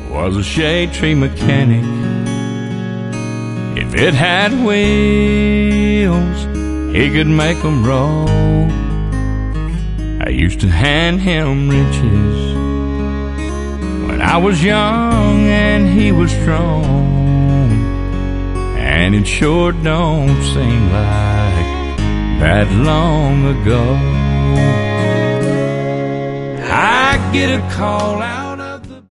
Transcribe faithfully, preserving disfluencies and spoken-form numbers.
was a shade tree mechanic. If it had wheels, he could make 'em roll. I used to hand him riches when I was young and he was strong, and it sure don't seem like that long ago. I get a call out